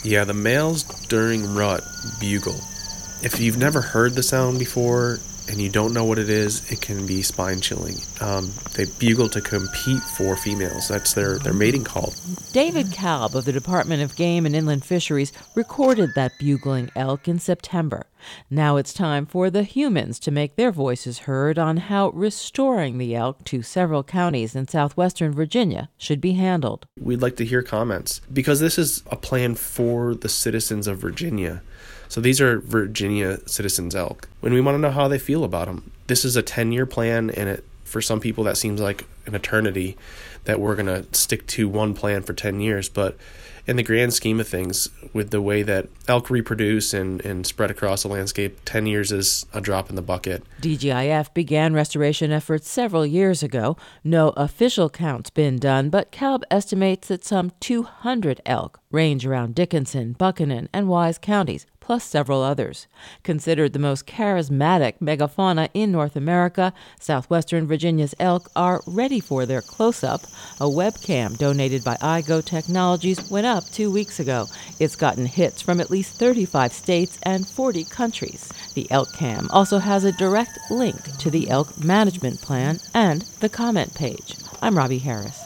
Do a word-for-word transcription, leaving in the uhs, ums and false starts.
Yeah, the males during rut bugle. If you've never heard the sound before and you don't know what it is, it can be spine chilling. Um, they bugle to compete for females. That's their, their mating call. David Kalb of the Department of Game and Inland Fisheries recorded that bugling elk in September. Now it's time for the humans to make their voices heard on how restoring the elk to several counties in southwestern Virginia should be handled. We'd like to hear comments because this is a plan for the citizens of Virginia. So these are Virginia citizens elk, and we want to know how they feel about them. This is a ten-year plan, and it, for some people that seems like an eternity that we're going to stick to one plan for ten years. But in the grand scheme of things, with the way that elk reproduce and, and spread across the landscape, ten years is a drop in the bucket. D G I F began restoration efforts several years ago. No official count's been done, but Kalb estimates that some two hundred elk range around Dickinson, Buchanan, and Wise counties, plus several others. Considered the most charismatic megafauna in North America, southwestern Virginia's elk are ready for their close-up. A webcam donated by iGo Technologies went up two weeks ago. It's gotten hits from at least thirty-five states and forty countries. The Elk Cam also has a direct link to the elk management plan and the comment page. I'm Robbie Harris.